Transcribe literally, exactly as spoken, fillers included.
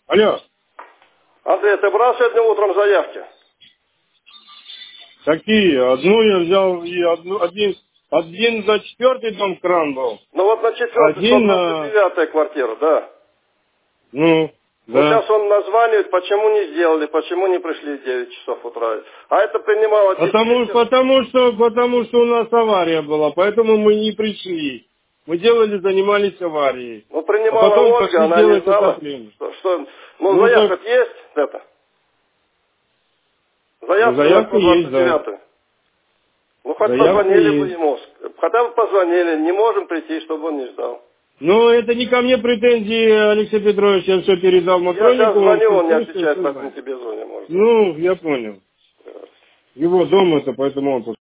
Алло. Андрей, ты брал сегодня утром заявки? Какие? Одну я взял, и одну, один, один за четвертый дом кран был. Ну вот на четвертый, Один на... сто двадцать девятая квартира, да. Ну, Вот да. сейчас он названивает, почему не сделали, почему не пришли в девять часов утра. А это принимало Потому, действительно... потому, что, потому что у нас авария была, поэтому мы не пришли. Мы делали, занимались аварией. Ну, А принимала потом Ольга, пошли она не делать знала, отопление. что... что... Ну, Ну так, заявка есть это? ну, Заявка на заявка сто есть, двадцать да. девятую. Ну, хоть Заявка позвонили бы есть. ему. Хотя бы позвонили, не можем прийти, чтобы он не ждал. Ну, это не ко мне претензии, Алексей Петрович, я все передал Я сейчас Матронику, он звоню, все он не слышит, отвечает, все поэтому знает. тебе звоню, может. Ну, я понял. Его дом это, поэтому он